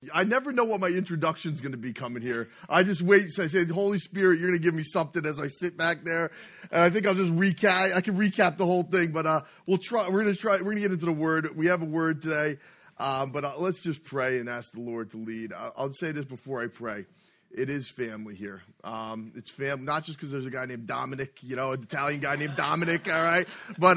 I never know what my introduction's going to be coming here. I just wait. So I say, Holy Spirit, you're going to give me something as I sit back there. And I think I'll just recap. I can recap the whole thing, but we'll try. We're going to get into the word. We have a word today, but let's just pray and ask the Lord to lead. I'll say this before I pray. It is family here. It's family, not just because there's a guy named Dominic, an Italian guy named Dominic, all right? But,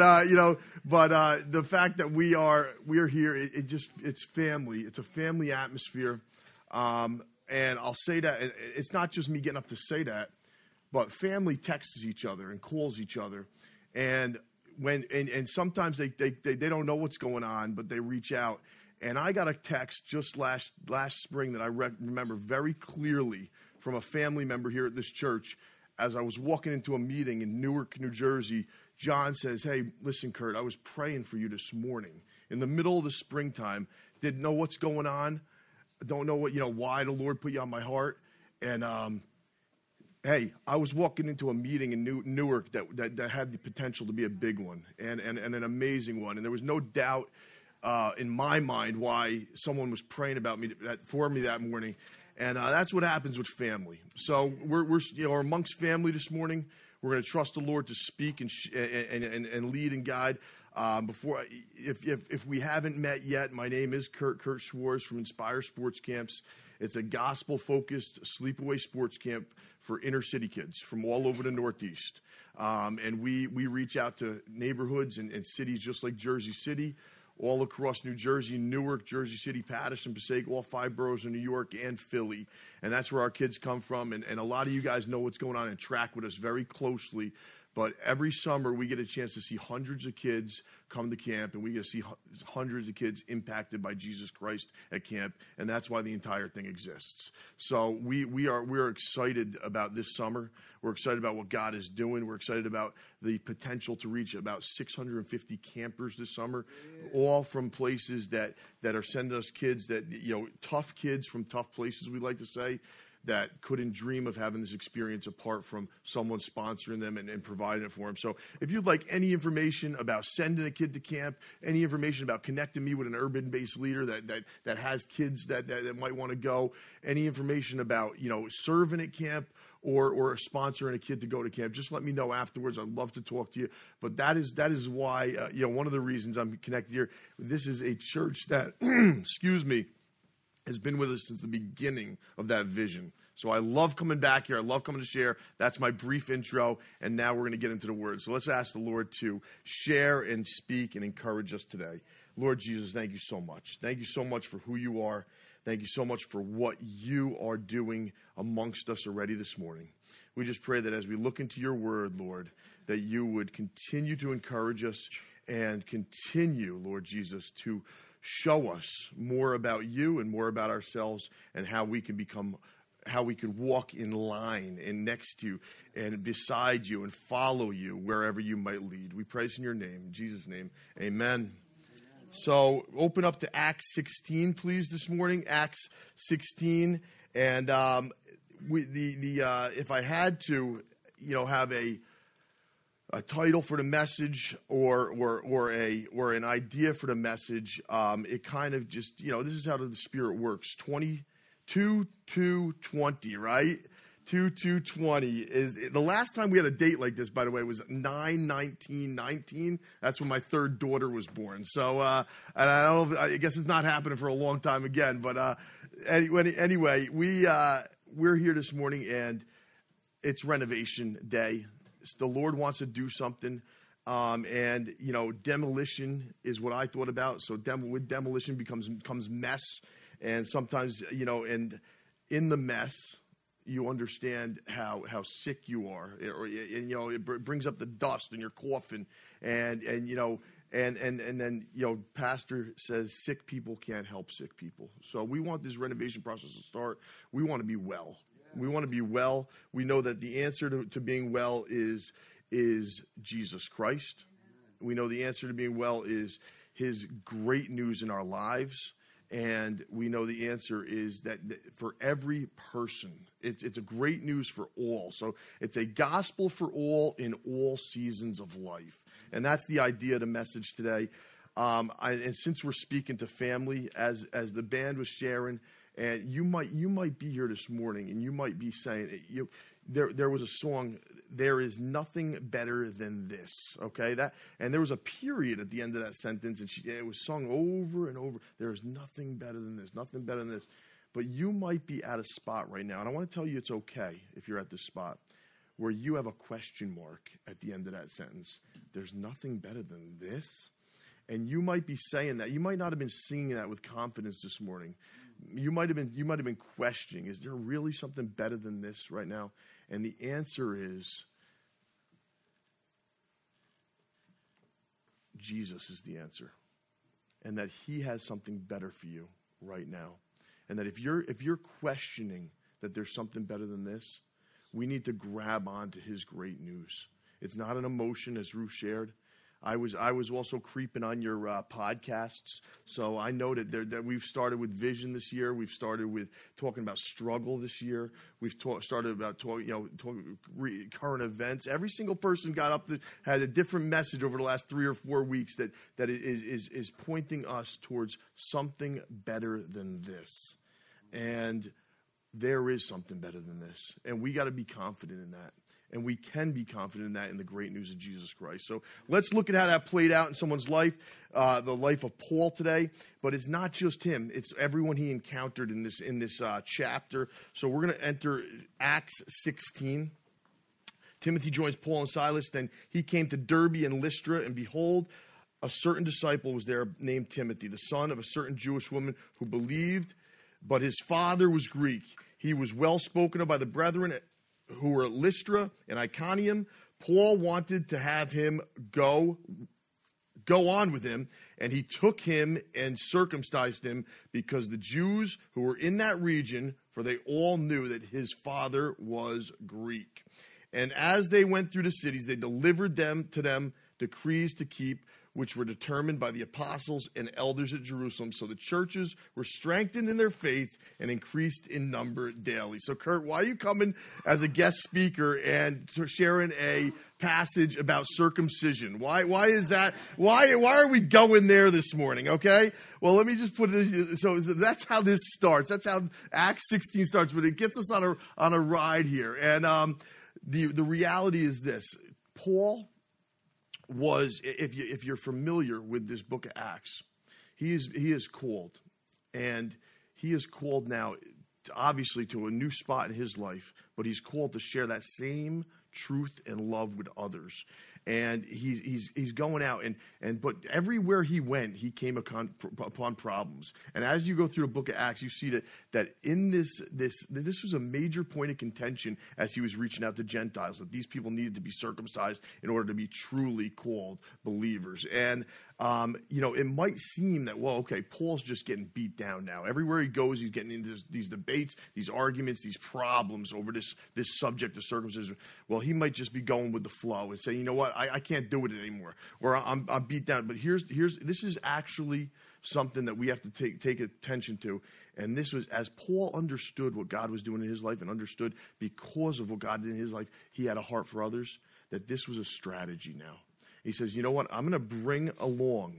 the fact that we are here, it's family. It's a family atmosphere. And I'll say that, it's not just me getting up to say that, but family texts each other and calls each other. And sometimes they don't know what's going on, but they reach out. And I got a text just last spring that I remember very clearly from a family member here at this church. As I was walking into a meeting in Newark, New Jersey, John says, "Hey, listen, Kurt, I was praying for you this morning in the middle of the springtime. Didn't know what's going on. Don't know why the Lord put you on my heart. And hey, I was walking into a meeting in Newark that had the potential to be a big one and an amazing one. And there was no doubt in my mind why someone was praying for me that morning. And that's what happens with family. So we're amongst family this morning. We're going to trust the Lord to speak and lead and guide. If we haven't met yet, my name is Kurt Schwartz from Inspire Sports Camps. It's a gospel-focused sleepaway sports camp for inner city kids from all over the Northeast. And we reach out to neighborhoods and cities just like Jersey City, all across New Jersey, Newark, Jersey City, Paterson, Passaic, all 5 boroughs in New York and Philly. And that's where our kids come from. And a lot of you guys know what's going on and track with us very closely. But every summer, we get a chance to see hundreds of kids come to camp, and we get to see hundreds of kids impacted by Jesus Christ at camp, and that's why the entire thing exists. So we're excited about this summer. We're excited about what God is doing. We're excited about the potential to reach about 650 campers this summer, all from places that are sending us kids tough kids from tough places, we like to say, that couldn't dream of having this experience apart from someone sponsoring them and providing it for them. So if you'd like any information about sending a kid to camp, any information about connecting me with an urban-based leader that has kids that might want to go, any information about, serving at camp or sponsoring a kid to go to camp, just let me know afterwards. I'd love to talk to you. But that is why, one of the reasons I'm connected here. This is a church that, excuse me, has been with us since the beginning of that vision. So I love coming back here. I love coming to share. That's my brief intro, and now we're going to get into the Word. So let's ask the Lord to share and speak and encourage us today. Lord Jesus, thank you so much. Thank you so much for who you are. Thank you so much for what you are doing amongst us already this morning. We just pray that as we look into your Word, Lord, that you would continue to encourage us and continue, Lord Jesus, to show us more about you and more about ourselves and how we can walk in line and next to you and beside you and follow you wherever you might lead. We praise in your name, in Jesus' name, amen. So open up to Acts 16, please, this morning. Acts 16, and if I had to, have a title for the message or an idea for the message, it kind of just, this is how the Spirit works. 22-20, right? 22-20 is the last time we had a date like this, by the way, was 9/19/19. That's when my third daughter was born. So, and I guess it's not happening for a long time again, but anyway, we're here this morning and it's renovation day. The Lord wants to do something, and demolition is what I thought about. So with demolition comes mess, and sometimes and in the mess, you understand how sick you are, it brings up the dust in your coffin, and then pastor says sick people can't help sick people. So we want this renovation process to start. We want to be well. We want to be well. We know that the answer to being well is Jesus Christ. We know the answer to being well is his great news in our lives. And we know the answer is that for every person, it's a great news for all. So it's a gospel for all in all seasons of life. And that's the idea of the message today. And since we're speaking to family, as the band was sharing, And you might be here this morning, and you might be saying, there was a song, "There is nothing better than this." Okay, and there was a period at the end of that sentence, and it was sung over and over. There is nothing better than this, nothing better than this. But you might be at a spot right now, and I want to tell you it's okay if you're at this spot where you have a question mark at the end of that sentence. There's nothing better than this. And you might be saying that. You might not have been singing that with confidence this morning. You might have been questioning, is there really something better than this right now? And the answer is Jesus is the answer. And that he has something better for you right now. And that if you're questioning that there's something better than this, we need to grab onto his great news. It's not an emotion, as Ruth shared. I was also creeping on your podcasts, so I noted that we've started with vision this year. We've started with talking about struggle this year. We've started about current events. Every single person got up had a different message over the last 3 or 4 weeks that is pointing us towards something better than this, and there is something better than this, and we got to be confident in that. And we can be confident in that in the great news of Jesus Christ. So let's look at how that played out in someone's life, the life of Paul today. But it's not just him. It's everyone he encountered in this chapter. So we're going to enter Acts 16. Timothy joins Paul and Silas. Then he came to Derbe and Lystra, and behold, a certain disciple was there named Timothy, the son of a certain Jewish woman who believed, but his father was Greek. He was well spoken of by the brethren who were at Lystra and Iconium. Paul wanted to have him go on with him, and he took him and circumcised him because the Jews who were in that region, for they all knew that his father was Greek. And as they went through the cities, they delivered to them decrees to keep, which were determined by the apostles and elders at Jerusalem. So the churches were strengthened in their faith and increased in number daily. So, Kurt, why are you coming as a guest speaker and sharing a passage about circumcision? Why is that? Why are we going there this morning, okay? Well, let me just put it, so that's how this starts. That's how Acts 16 starts, but it gets us on a ride here. And the reality is this. Paul was, if you're familiar with this book of Acts, he is called, and he is called now, obviously, to a new spot in his life, but he's called to share that same truth and love with others. And he's going out, but everywhere he went, he came upon problems. And as you go through the book of Acts, you see that in this was a major point of contention as he was reaching out to Gentiles, that these people needed to be circumcised in order to be truly called believers. And it might seem that, well, okay, Paul's just getting beat down now. Everywhere he goes, he's getting into these debates, these arguments, these problems over this subject of circumcision. Well, he might just be going with the flow and say, you know what, I can't do it anymore, or I'm beat down. But this is actually something that we have to take attention to. And this was, as Paul understood what God was doing in his life, and understood because of what God did in his life, he had a heart for others, that this was a strategy now. He says, you know what, I'm going to bring along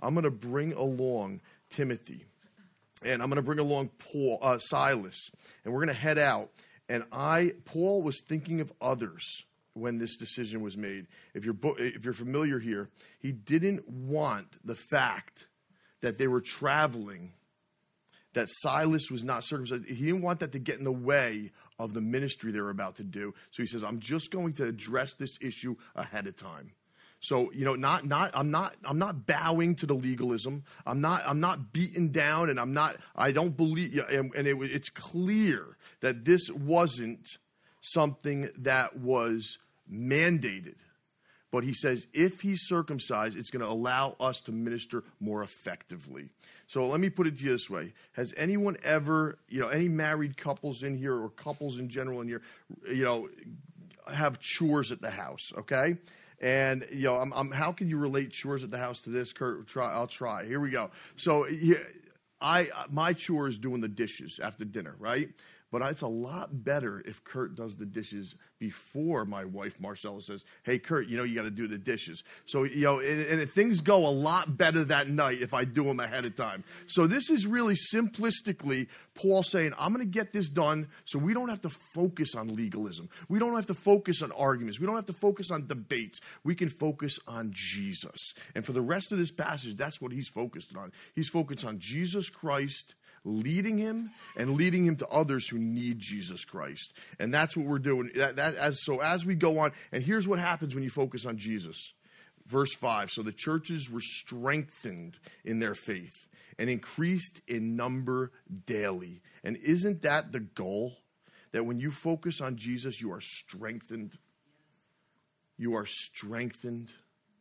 Timothy, and I'm going to bring along Silas, and we're going to head out. And Paul was thinking of others when this decision was made. If you're familiar here, he didn't want the fact that they were traveling, that Silas was not circumcised. He didn't want that to get in the way of the ministry they were about to do. So he says, I'm just going to address this issue ahead of time. So, I'm not bowing to the legalism. I'm not beaten down, and I don't believe, and it's clear that this wasn't something that was mandated. But he says, if he's circumcised, it's going to allow us to minister more effectively. So let me put it to you this way. Has anyone ever, any married couples in here, or couples in general in here, have chores at the house, okay? And, how can you relate chores at the house to this, Kurt? I'll try. Here we go. So my chore is doing the dishes after dinner, right? But it's a lot better if Kurt does the dishes before my wife, Marcella, says, hey, Kurt, you got to do the dishes. So, and things go a lot better that night if I do them ahead of time. So this is really simplistically Paul saying, I'm going to get this done so we don't have to focus on legalism. We don't have to focus on arguments. We don't have to focus on debates. We can focus on Jesus. And for the rest of this passage, that's what he's focused on. He's focused on Jesus Christ, leading him and leading him to others who need Jesus Christ. And that's what we're doing. So as we go on, and here's what happens when you focus on Jesus. Verse 5, so the churches were strengthened in their faith and increased in number daily. And isn't that the goal? That when you focus on Jesus, you are strengthened. You are strengthened.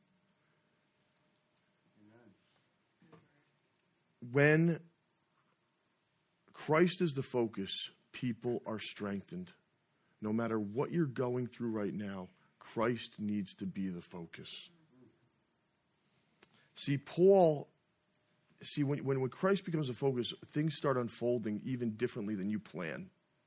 When Christ is the focus, people are strengthened. No matter what you're going through right now, Christ needs to be the focus. When Christ becomes the focus, things start unfolding even differently than you plan.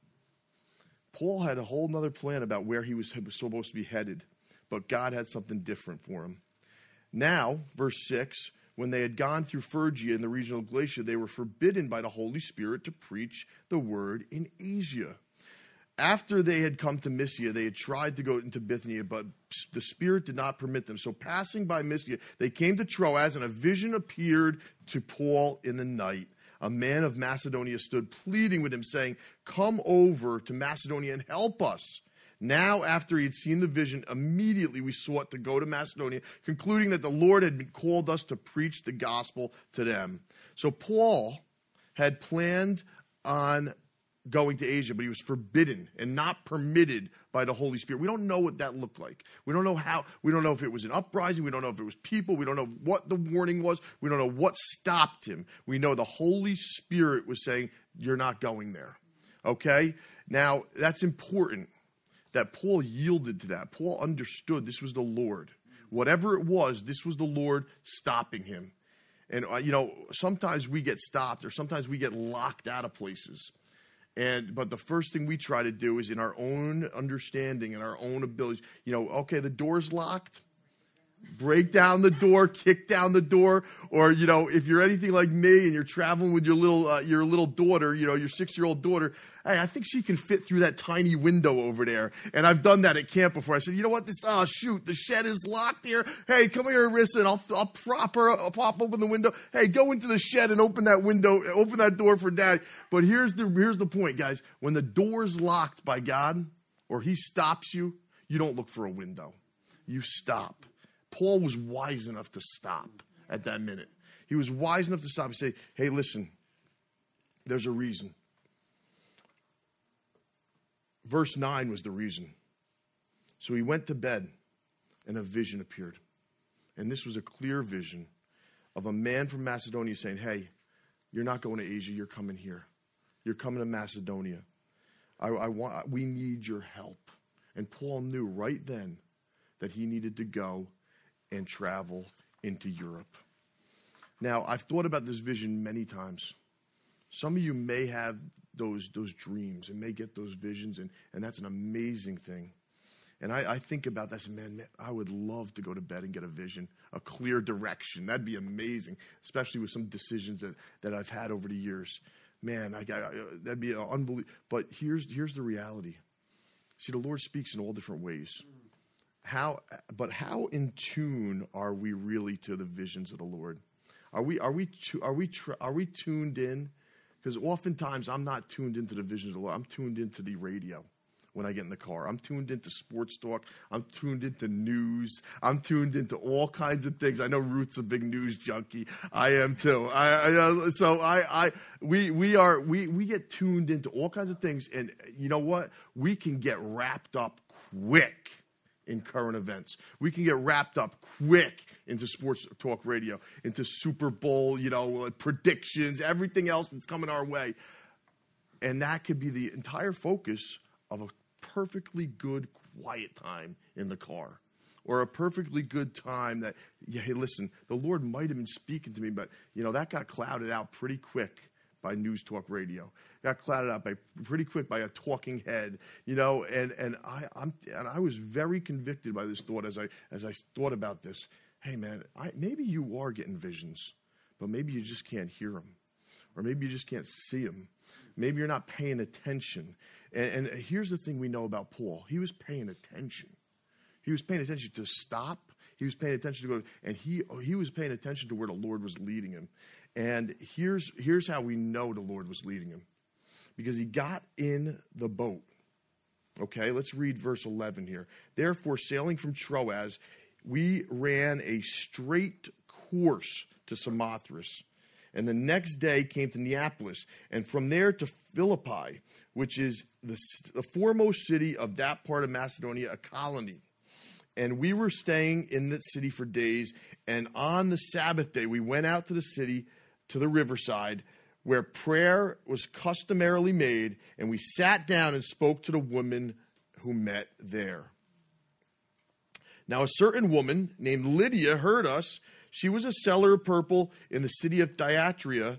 Paul had a whole nother plan about where he was supposed to be headed, but God had something different for him. Now, verse 6, when they had gone through Phrygia and the region of Galatia, they were forbidden by the Holy Spirit to preach the word in Asia. After they had come to Mysia, they had tried to go into Bithynia, but the Spirit did not permit them. So passing by Mysia, they came to Troas, and a vision appeared to Paul in the night. A man of Macedonia stood pleading with him, saying, come over to Macedonia and help us. Now, after he had seen the vision, immediately we sought to go to Macedonia, concluding that the Lord had called us to preach the gospel to them. So Paul had planned on going to Asia, but he was forbidden and not permitted by the Holy Spirit. We don't know what that looked like. We don't know how. We don't know if it was an uprising. We don't know if it was people. We don't know what the warning was. We don't know what stopped him. We know the Holy Spirit was saying, you're not going there. Okay? Now, that's important that Paul yielded to that. Paul understood this was the Lord. Whatever it was, this was the Lord stopping him. And, sometimes we get stopped or sometimes we get locked out of places. But the first thing we try to do is in our own understanding and our own abilities, okay, the door's locked. Break down the door, kick down the door, or, if you're anything like me and you're traveling with your little daughter, your 6-year-old daughter, hey, I think she can fit through that tiny window over there. And I've done that at camp before. I said, you know what, the shed is locked here. Hey, come here, Arissa, and I'll pop open the window. Hey, go into the shed and open that window, open that door for Dad. But here's the point, guys. When the door's locked by God, or he stops you, you don't look for a window. You stop. Paul was wise enough to stop at that minute. He was wise enough to stop and say, hey, listen, there's a reason. Verse 9 was the reason. So he went to bed, and a vision appeared. And this was a clear vision of a man from Macedonia saying, hey, you're not going to Asia, you're coming here. You're coming to Macedonia. We need your help. And Paul knew right then that he needed to go and travel into Europe. Now, I've thought about this vision many times. Some of you may have those dreams and may get those visions, and that's an amazing thing. And I think about that. I say, man, I would love to go to bed and get a vision, a clear direction. That'd be amazing, especially with some decisions that I've had over the years. Man, that'd be unbelievable. But here's the reality. See, the Lord speaks in all different ways. How in tune are we really to the visions of the Lord? Are we tuned in? Because oftentimes I'm not tuned into the visions of the Lord. I'm tuned into the radio when I get in the car. I'm tuned into sports talk. I'm tuned into news. I'm tuned into all kinds of things. I know Ruth's a big news junkie. I am too. We get tuned into all kinds of things, and you know what? We can get wrapped up quick in current events. We can get wrapped up quick into sports talk radio, into Super Bowl, predictions, everything else that's coming our way. And that could be the entire focus of a perfectly good quiet time in the car, or a perfectly good time that, hey, listen, the Lord might have been speaking to me, but, that got clouded out pretty quick by news talk radio. got clouded out pretty quick by a talking head, and I was very convicted by this thought as I thought about this. Hey man, maybe you are getting visions, but maybe you just can't hear them, or maybe you just can't see them. Maybe you're not paying attention. And here's the thing we know about Paul: he was paying attention. He was paying attention to stop. He was paying attention to go, and he was paying attention to where the Lord was leading him. And here's how we know the Lord was leading him. Because he got in the boat. Okay, let's read verse 11 here. Therefore, sailing from Troas, we ran a straight course to Samothrace. And the next day came to Neapolis, and from there to Philippi, which is the foremost city of that part of Macedonia, a colony. And we were staying in that city for days. And on the Sabbath day, we went out to the city, to the riverside, where prayer was customarily made. And we sat down and spoke to the women who met there. Now, a certain woman named Lydia heard us. She was a seller of purple in the city of Thyatira,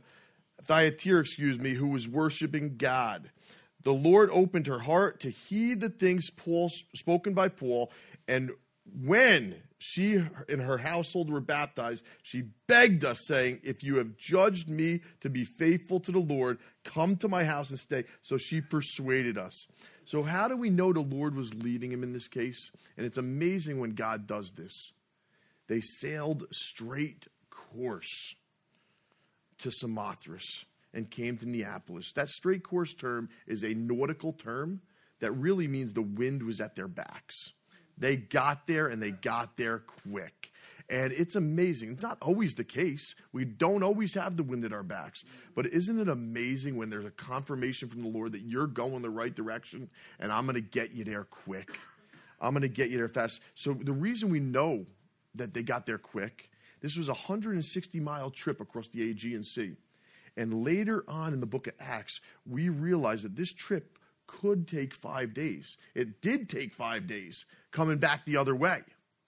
who was worshiping God. The Lord opened her heart to heed the things spoken by Paul, and when she and her household were baptized, she begged us, saying, if you have judged me to be faithful to the Lord, come to my house and stay. So she persuaded us. So how do we know the Lord was leading him in this case? And it's amazing when God does this. They sailed straight course to Samothrace and came to Neapolis. That straight course term is a nautical term that really means the wind was at their backs. They got there, and they got there quick. And it's amazing. It's not always the case. We don't always have the wind at our backs. But isn't it amazing when there's a confirmation from the Lord that you're going the right direction, and I'm going to get you there quick. I'm going to get you there fast. So the reason we know that they got there quick, this was a 160-mile trip across the Aegean Sea. And later on in the book of Acts, we realize that this trip could take 5 days. It did take 5 days coming back the other way.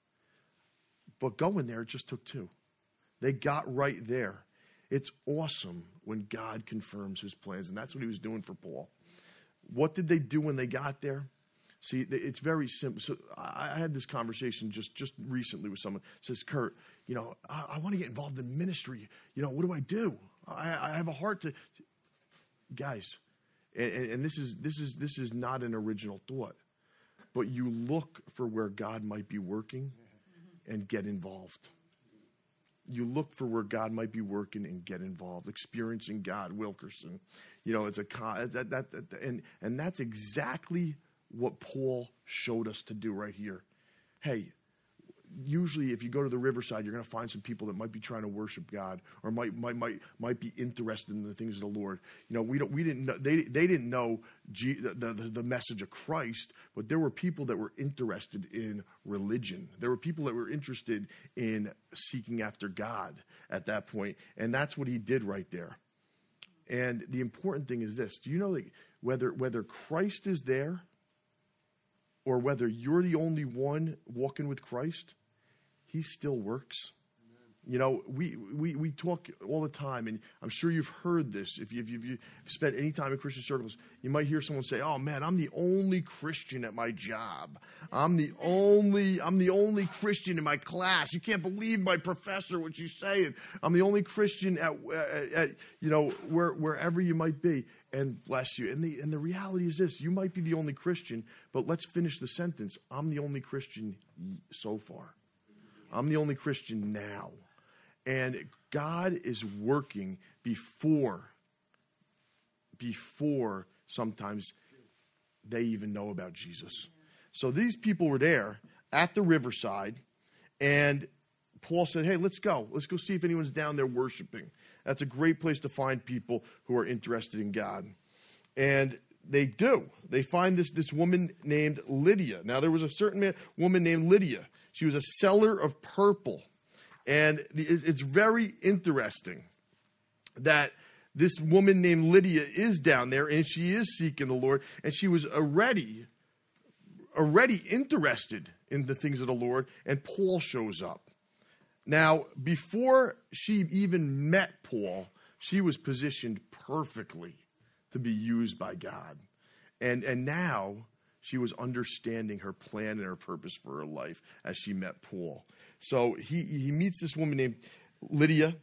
But going there, it just took 2. They got right there. It's awesome when God confirms his plans, and that's what he was doing for Paul. What did they do when they got there? See, it's very simple. So I had this conversation just recently with someone. Says, Kurt, I want to get involved in ministry. What do I do? I have a heart to, guys. And this is not an original thought, but you look for where God might be working and get involved. You look for where God might be working and get involved. Experiencing God, Wilkerson. It's and that's exactly what Paul showed us to do right here. Hey, usually if you go to the riverside, you're going to find some people that might be trying to worship God or might be interested in the things of the Lord. We didn't know, they didn't know the message of Christ, but there were people that were interested in religion. There were people that were interested in seeking after God at that point, and that's what he did right there. And the important thing is this: do you know that whether Christ is there or whether you're the only one walking with Christ, he still works. We talk all the time, and I'm sure you've heard this. If you've spent any time in Christian circles, you might hear someone say, "Oh man, I'm the only Christian at my job. I'm the only Christian in my class. You can't believe my professor what she's saying. I'm the only Christian at wherever you might be." And bless you. And the reality is this: you might be the only Christian, but let's finish the sentence. I'm the only Christian so far. I'm the only Christian now. And God is working before sometimes they even know about Jesus. So these people were there at the riverside, and Paul said, hey, let's go. Let's go see if anyone's down there worshiping. That's a great place to find people who are interested in God. And they do. They find this woman named Lydia. Now, there was a certain woman named Lydia. She was a seller of purple. And it's very interesting that this woman named Lydia is down there, and she is seeking the Lord, and she was already interested in the things of the Lord, and Paul shows up. Now, before she even met Paul, she was positioned perfectly to be used by God. And now she was understanding her plan and her purpose for her life as she met Paul. So he meets this woman named Lydia,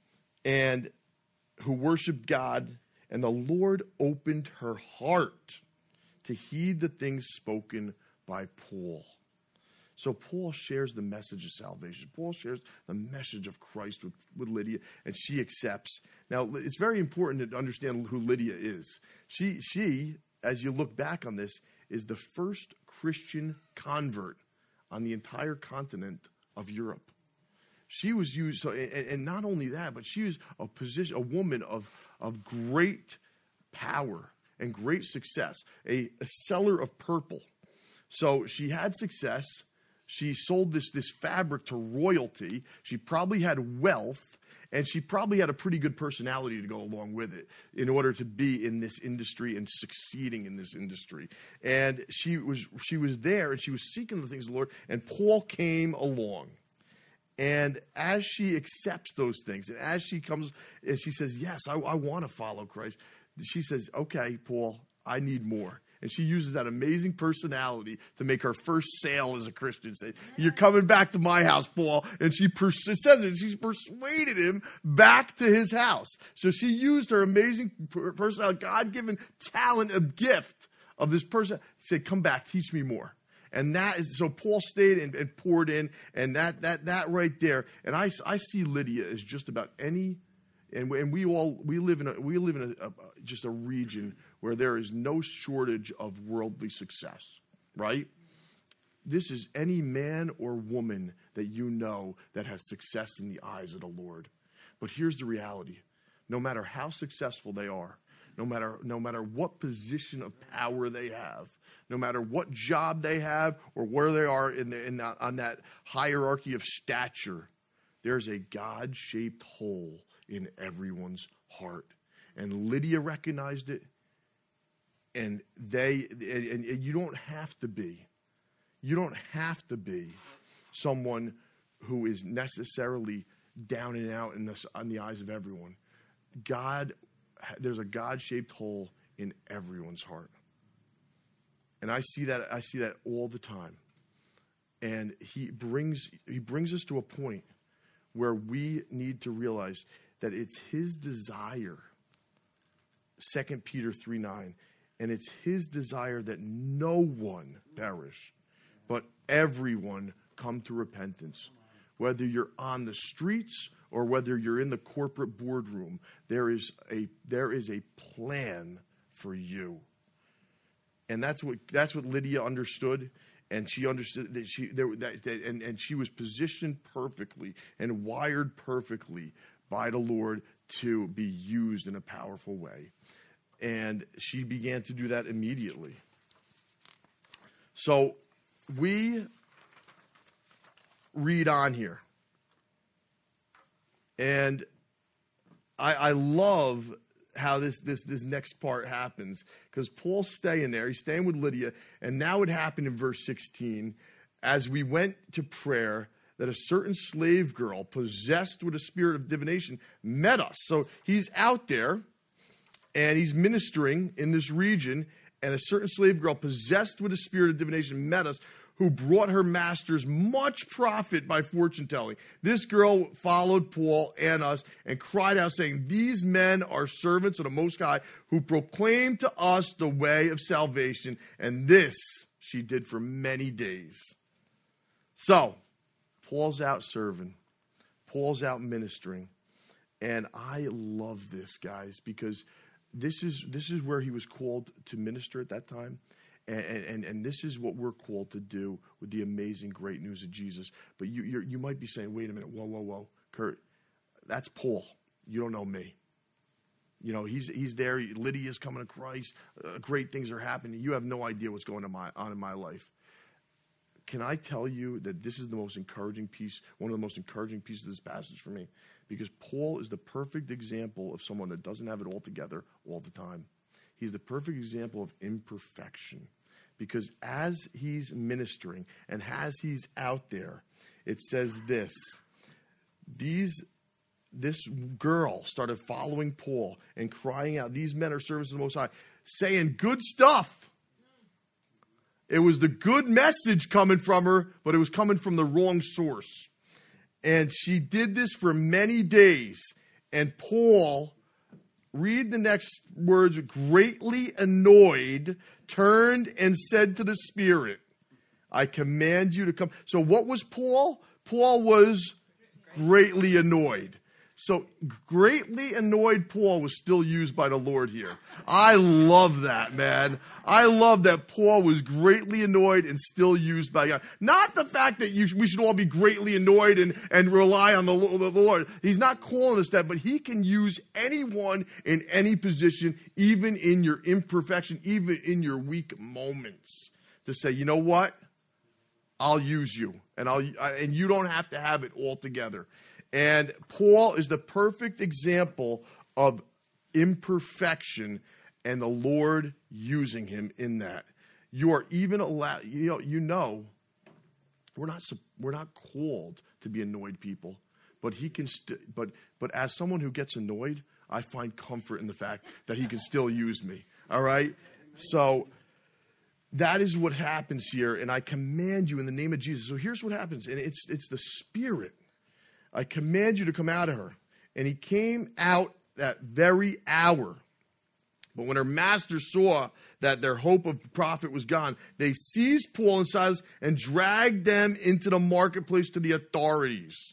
and who worshiped God, and the Lord opened her heart to heed the things spoken by Paul. So Paul shares the message of salvation. Paul shares the message of Christ with Lydia, and she accepts. Now, it's very important to understand who Lydia is. She, as you look back on this, is the first Christian convert on the entire continent of Europe. She was used, and not only that, but she was a woman of great power and great success, a seller of purple. So she had success. She sold this fabric to royalty. She probably had wealth, and she probably had a pretty good personality to go along with it in order to be in this industry and succeeding in this industry. And she was there, and she was seeking the things of the Lord, and Paul came along. And as she accepts those things, and as she comes and she says, yes, I want to follow Christ, she says, okay, Paul, I need more. And she uses that amazing personality to make her first sale as a Christian. Say, you're coming back to my house, Paul. And she persuaded him back to his house. So she used her amazing personality, God-given talent, a gift of this person. She said, come back, teach me more. And that is, so Paul stayed and poured in, and that right there. And I see Lydia as just about any, and we live in just a region where there is no shortage of worldly success, right? This is any man or woman that you know that has success in the eyes of the Lord. But here's the reality: no matter how successful they are, no matter what position of power they have, no matter what job they have or where they are on that hierarchy of stature, there's a God-shaped hole in everyone's heart. And Lydia recognized it, and you don't have to be someone who is necessarily down and out on the eyes of everyone. There's a God-shaped hole in everyone's heart. And I see that all the time. And he brings us to a point where we need to realize that it's his desire, 2 Peter 3:9, and it's his desire that no one perish, but everyone come to repentance. Whether you're on the streets or whether you're in the corporate boardroom, there is a plan for you. And that's what Lydia understood, and she understood that and she was positioned perfectly and wired perfectly by the Lord to be used in a powerful way. And she began to do that immediately. So we read on here. And I love how this next part happens, because Paul's staying there. He's staying with Lydia. And now it happened in verse 16, as we went to prayer, that a certain slave girl possessed with a spirit of divination met us. So he's out there and he's ministering in this region, and a certain slave girl possessed with a spirit of divination met us, who brought her masters much profit by fortune telling. This girl followed Paul and us and cried out, saying, these men are servants of the Most High, who proclaim to us the way of salvation. And this she did for many days. So Paul's out serving. Paul's out ministering. And I love this, guys, because this is where he was called to minister at that time. And this is what we're called to do with the amazing, great news of Jesus. But you might be saying, wait a minute, whoa, Kurt, that's Paul. You don't know me. You know, he's there. Lydia's coming to Christ. Great things are happening. You have no idea what's going on in my life. Can I tell you that this is the most encouraging piece, one of the most encouraging pieces of this passage for me? Because Paul is the perfect example of someone that doesn't have it all together all the time. He's the perfect example of imperfection, because as he's ministering and as he's out there, it says this: these this girl started following Paul and crying out, these men are servants of the Most High, saying good stuff. It was the good message coming from her, but it was coming from the wrong source. And she did this for many days. And Paul, read the next words, greatly annoyed, turned and said to the Spirit, I command you to come. So what was Paul? Paul was greatly annoyed. So greatly annoyed Paul was still used by the Lord here. I love that, man. I love that Paul was greatly annoyed and still used by God. Not the fact that we should all be greatly annoyed and rely on the Lord. He's not calling us that, but he can use anyone in any position, even in your imperfection, even in your weak moments, to say, you know what? I'll use you, and you don't have to have it all together. And Paul is the perfect example of imperfection and the Lord using him in that. You are even allowed, we're not called to be annoyed people, but he can but as someone who gets annoyed, I find comfort in the fact that he can still use me. All right? So that is what happens here, and I command you in the name of Jesus. So here's what happens, and it's the Spirit. I command you to come out of her. And he came out that very hour. But when her masters saw that their hope of profit was gone, they seized Paul and Silas and dragged them into the marketplace to the authorities.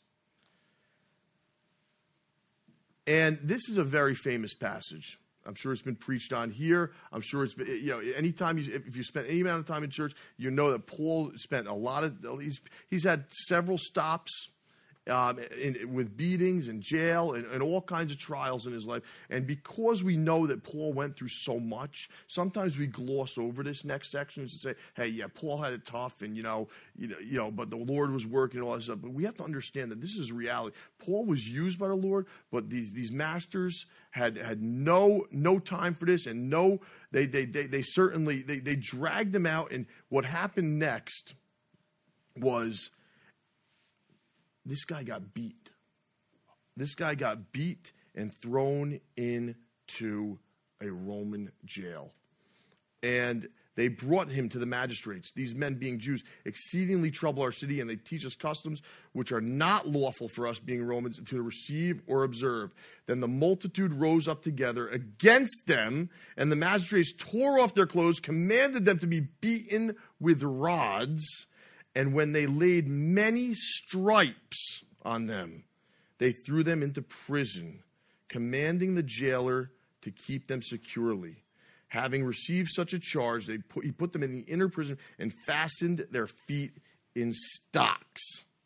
And this is a very famous passage. I'm sure it's been preached on here. I'm sure it's been, anytime if you spend any amount of time in church, you know that Paul spent a lot of, he's had several stops with beatings and jail and all kinds of trials in his life. And because we know that Paul went through so much, sometimes we gloss over this next section and say, hey, yeah, Paul had it tough and, but the Lord was working and all that stuff. But we have to understand that this is reality. Paul was used by the Lord, but these masters had no time for this, and they certainly dragged them out. And what happened next was this guy got beat. This guy got beat and thrown into a Roman jail. And they brought him to the magistrates. These men, being Jews, exceedingly trouble our city, and they teach us customs which are not lawful for us, being Romans, to receive or observe. Then the multitude rose up together against them, and the magistrates tore off their clothes, commanded them to be beaten with rods. And when they laid many stripes on them, they threw them into prison, commanding the jailer to keep them securely. Having received such a charge, he put them in the inner prison and fastened their feet in stocks.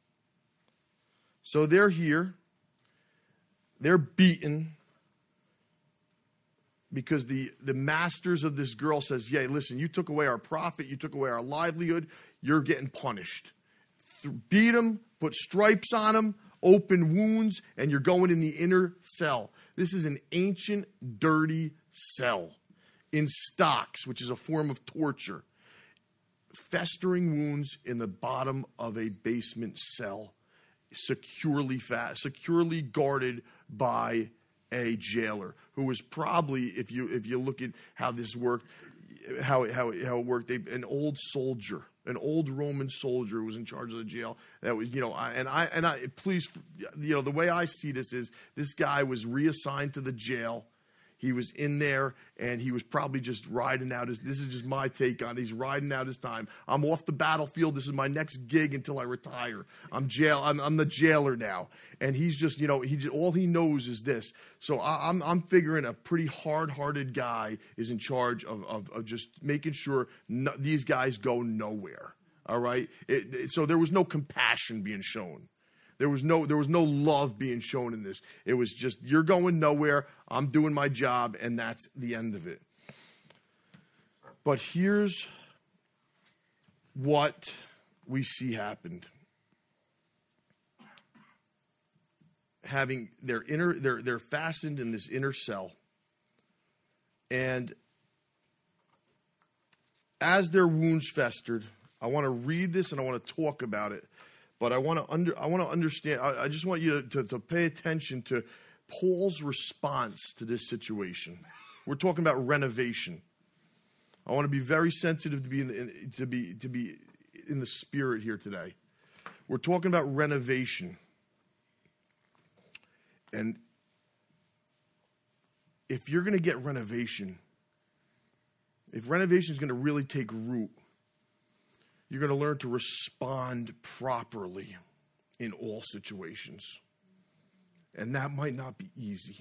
So they're here. They're beaten because the masters of this girl says, yeah, listen, you took away our profit. You took away our livelihood. You're getting punished. Beat them, put stripes on them, open wounds, and you're going in the inner cell. This is an ancient, dirty cell in stocks, which is a form of torture. Festering wounds in the bottom of a basement cell, securely guarded by a jailer who was probably, if you look at how this worked, how it worked, an old soldier. An old Roman soldier who was in charge of the jail. That was, please, the way I see this is this guy was reassigned to the jail. He was in there, and he was probably just riding out this is just my take on it. He's riding out his time. I'm off the battlefield. This is my next gig until I retire. I'm the jailer now. And he's just, all he knows is this. So I'm figuring a pretty hard-hearted guy is in charge of just making sure these guys go nowhere. All right? So there was no compassion being shown. There was no love being shown in this. It was just, you're going nowhere, I'm doing my job, and that's the end of it. But here's what we see happened. They're fastened in this inner cell. And as their wounds festered, I want to read this and I want to talk about it. But I want to understand. I just want you to pay attention to Paul's response to this situation. We're talking about renovation. I want to be very sensitive to be in the spirit here today. We're talking about renovation. And if you're going to get renovation, if renovation is going to really take root, you're going to learn to respond properly in all situations. And that might not be easy.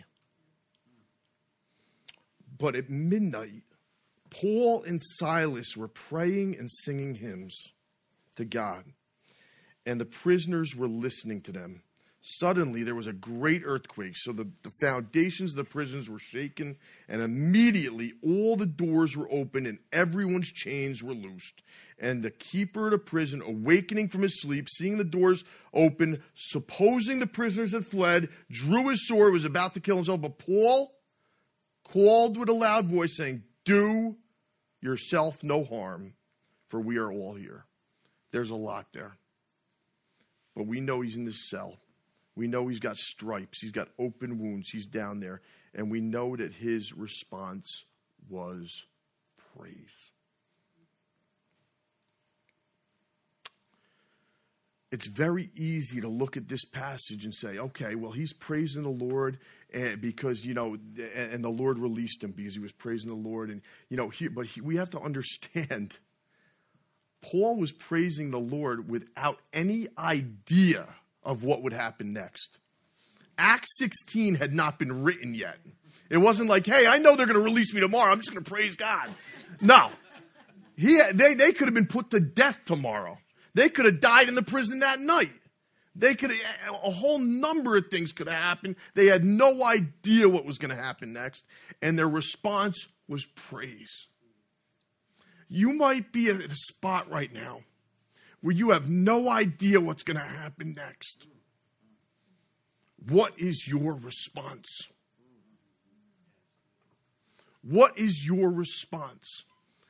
But at midnight, Paul and Silas were praying and singing hymns to God, and the prisoners were listening to them. Suddenly, there was a great earthquake, so the foundations of the prisons were shaken, and immediately all the doors were opened and everyone's chains were loosed. And the keeper of the prison, awakening from his sleep, seeing the doors open, supposing the prisoners had fled, drew his sword, was about to kill himself. But Paul called with a loud voice, saying, "Do yourself no harm, for we are all here." There's a lot there. But we know he's in this cell. We know he's got stripes. He's got open wounds. He's down there. And we know that his response was praise. It's very easy to look at this passage and say, okay, well, he's praising the Lord because, and the Lord released him because he was praising the Lord. And, we have to understand, Paul was praising the Lord without any idea of what would happen next. Acts 16 had not been written yet. It wasn't like, hey, I know they're going to release me tomorrow. I'm just going to praise God. No. They could have been put to death tomorrow. They could have died in the prison that night. A whole number of things could have happened. They had no idea what was going to happen next. And their response was praise. You might be at a spot right now where you have no idea what's going to happen next. What is your response? What is your response?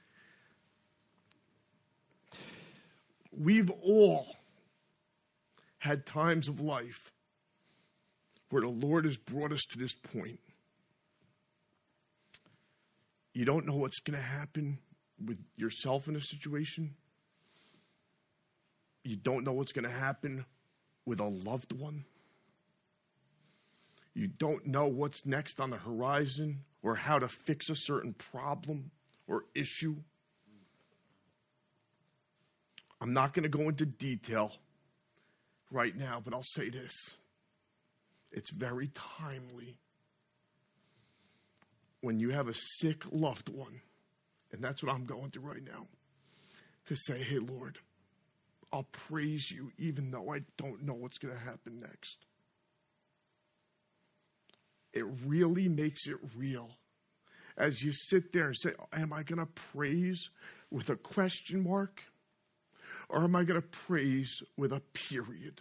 We've all had times of life where the Lord has brought us to this point. You don't know what's going to happen with yourself in a situation. You don't know what's going to happen with a loved one. You don't know what's next on the horizon or how to fix a certain problem or issue. I'm not going to go into detail right now, but I'll say this. It's very timely when you have a sick loved one, and that's what I'm going through right now, to say, hey, Lord, I'll praise you even though I don't know what's going to happen next. It really makes it real. As you sit there and say, am I going to praise with a question mark? Or am I going to praise with a period?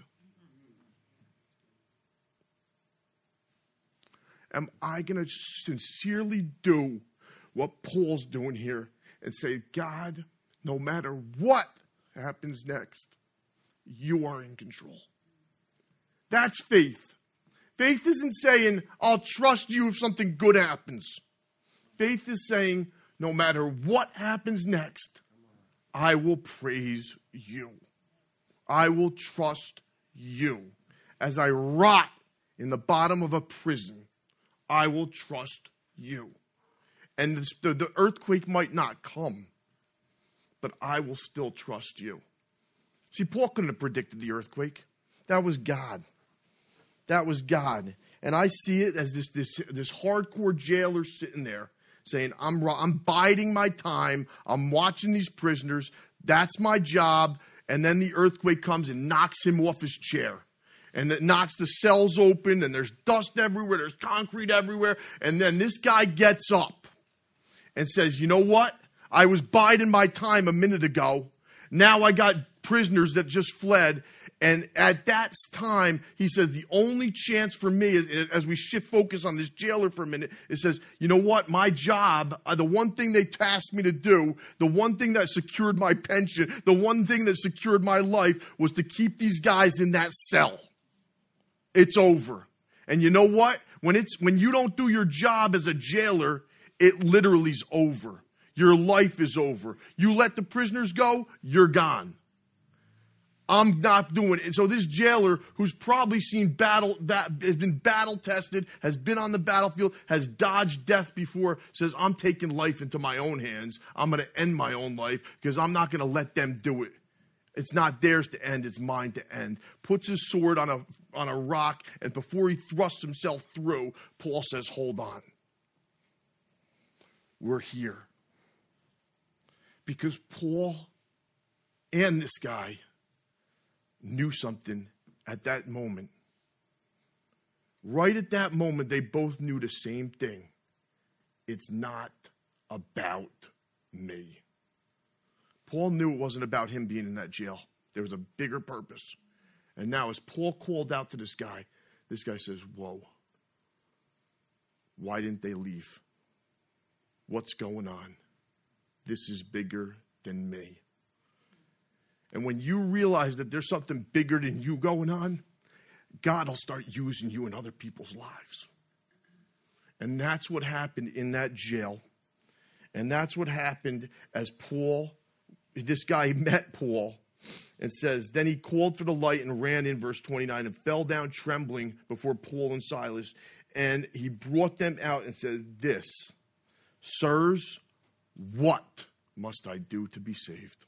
Am I going to sincerely do what Paul's doing here and say, God, no matter what happens next, you are in control? That's faith. Faith isn't saying, I'll trust you if something good happens. Faith is saying, no matter what happens next, I will praise you. I will trust you. As I rot in the bottom of a prison, I will trust you. And the earthquake might not come, but I will still trust you. See, Paul couldn't have predicted the earthquake. That was God. That was God. And I see it as this hardcore jailer sitting there saying, I'm biding my time. I'm watching these prisoners. That's my job. And then the earthquake comes and knocks him off his chair. And it knocks the cells open, and there's dust everywhere. There's concrete everywhere. And then this guy gets up and says, you know what? I was biding my time a minute ago. Now I got prisoners that just fled. And at that time, he says, the only chance for me, is, as we shift focus on this jailer for a minute, it says, you know what? My job, the one thing they tasked me to do, the one thing that secured my pension, the one thing that secured my life was to keep these guys in that cell. It's over. And you know what? When you don't do your job as a jailer, it literally is over. Your life is over. You let the prisoners go, you're gone. I'm not doing it. And so this jailer, who's probably seen has been battle tested, has been on the battlefield, has dodged death before, says, I'm taking life into my own hands. I'm going to end my own life because I'm not going to let them do it. It's not theirs to end, it's mine to end. Puts his sword on a rock, and before he thrusts himself through, Paul says, hold on. We're here. Because Paul and this guy knew something at that moment. Right at that moment, they both knew the same thing. It's not about me. Paul knew it wasn't about him being in that jail. There was a bigger purpose. And now as Paul called out to this guy says, whoa, why didn't they leave? What's going on? This is bigger than me. And when you realize that there's something bigger than you going on, God will start using you in other people's lives. And that's what happened in that jail. And that's what happened as this guy met Paul and says, then he called for the light and ran in, verse 29, and fell down trembling before Paul and Silas. And he brought them out and said, this, sirs, what must I do to be saved?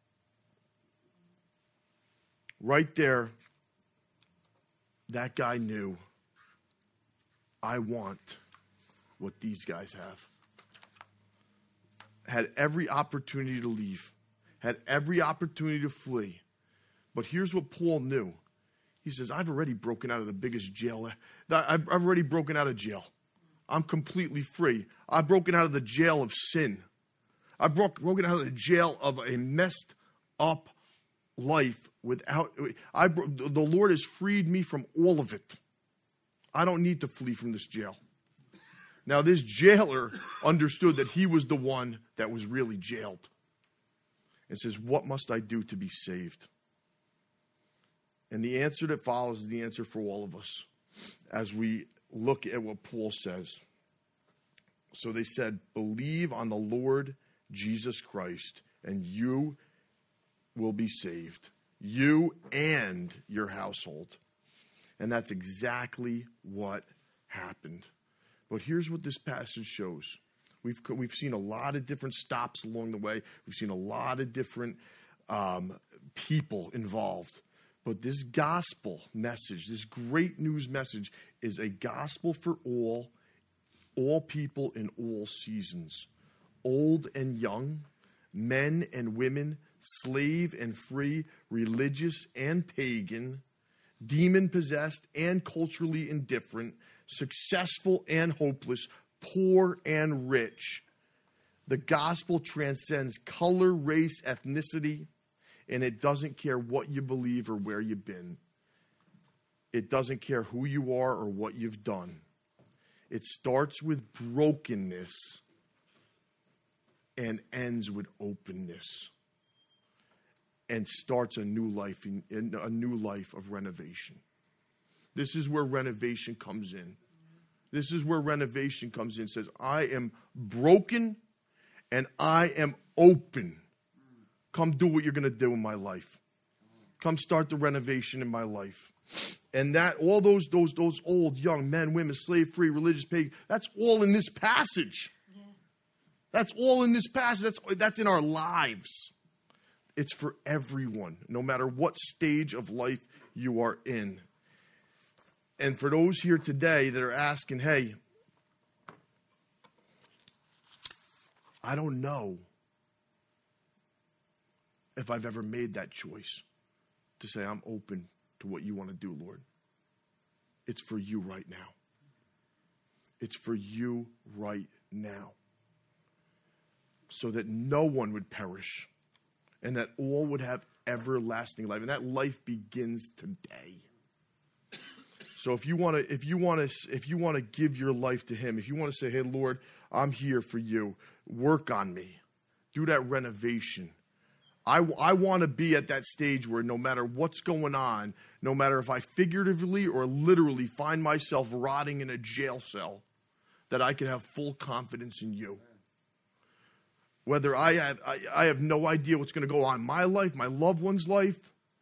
Right there, that guy knew, I want what these guys have. Had every opportunity to leave. Had every opportunity to flee. But here's what Paul knew. He says, I've already broken out of the biggest jail. I've already broken out of jail. I'm completely free. I've broken out of the jail of sin. I've broken out of the jail of a messed up life the Lord has freed me from all of it. I don't need to flee from this jail. Now, this jailer understood that he was the one that was really jailed. And says, what must I do to be saved? And the answer that follows is the answer for all of us as we look at what Paul says. So they said, believe on the Lord Jesus Christ, and you will be saved. You and your household. And that's exactly what happened. But here's what this passage shows. We've seen a lot of different stops along the way. We've seen a lot of different people involved. But this gospel message, this great news message, is a gospel for all people in all seasons. Old and young, men and women, slave and free, religious and pagan, demon-possessed and culturally indifferent, successful and hopeless, poor and rich. The gospel transcends color, race, ethnicity, and it doesn't care what you believe or where you've been. It doesn't care who you are or what you've done. It starts with brokenness and ends with openness, and starts a new life a new life of renovation. This is where renovation comes in. This is where renovation comes in. It says, I am broken and I am open. Come do what you're going to do in my life. Come start the renovation in my life. And that all those old, young men, women, slave free, religious, pagan, that's all in this passage. Yeah. That's all in this passage. That's in our lives. It's for everyone, no matter what stage of life you are in. And for those here today that are asking, hey, I don't know if I've ever made that choice to say, I'm open to what you want to do, Lord. It's for you right now. It's for you right now. So that no one would perish, and that all would have everlasting life. And that life begins today. So if you want to give your life to him, if you want to say, hey, Lord, I'm here for you. Work on me. Do that renovation. I want to be at that stage where no matter what's going on, no matter if I figuratively or literally find myself rotting in a jail cell, that I can have full confidence in you. Whether I have no idea what's going to go on in my life, my loved one's life,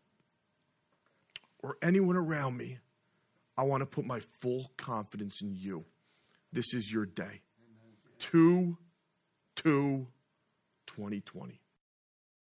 or anyone around me, I want to put my full confidence in you. This is your day. 2/2/2020.